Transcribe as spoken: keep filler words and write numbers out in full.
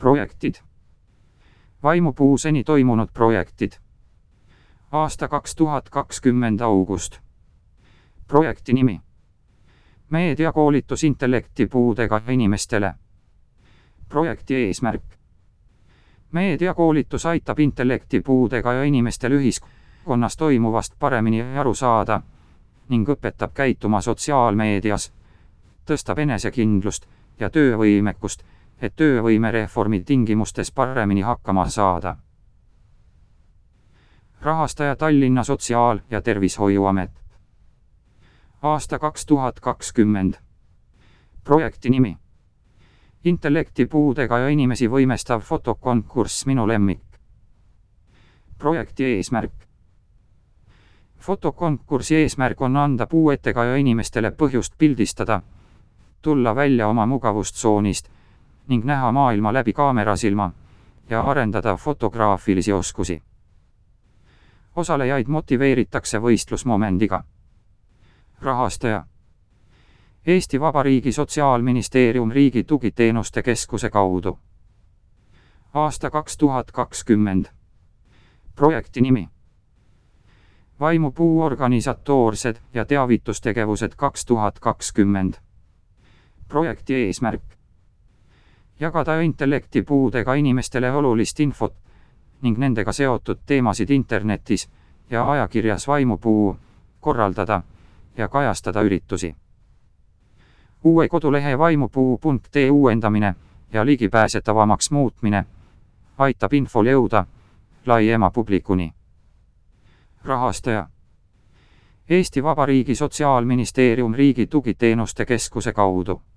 Projektid. Vaimupuu seni toimunud projektid. Aasta kaks tuhat kakskümmend august. Projekti nimi. Meediakoolitus intellektipuudega inimestele. Projekti eesmärk. Meediakoolitus aitab intellektipuudega ja inimestel ühiskonnas toimuvast paremini aru saada ning õpetab käituma sotsiaalmeedias, tõstab enesekindlust ja töövõimekust, et töövõimereformi tingimustes paremini hakkama saada. Rahastaja Tallinna Sotsiaal- ja Tervishoiuamet. Aasta kaks tuhat kakskümmend. Projekti nimi. Intellektipuudega ja inimesi võimestav fotokonkurss Minu lemmik. Projekti eesmärk. Fotokonkursi eesmärk on anda puuetega ja inimestele põhjust pildistada, tulla välja oma mugavustsoonist ning näha maailma läbi kaamerasilma ja arendada fotograafilisi oskusi. Osalejaid motiveeritakse võistlusmomendiga. Rahastaja. Eesti Vabariigi Sotsiaalministeerium Riigi Tugiteenuste Keskuse kaudu. Aasta kaks tuhat kakskümmend. Projekti nimi. Vaimupuu organisatoorsed ja teavitustegevused kaks tuhat kakskümmend. Projekti eesmärk. Jagada intellektipuudega inimestele olulist infot ning nendega seotud teemasid internetis ja ajakirjas Vaimupuu, korraldada ja kajastada üritusi. Uue kodulehe vaimupuu punkt ee uuendamine ja ligipääsetavamaks muutmine aitab infol jõuda laiema publikuni. Rahastaja. Eesti Vabariigi Sotsiaalministeerium Riigi Tugiteenuste Keskuse kaudu.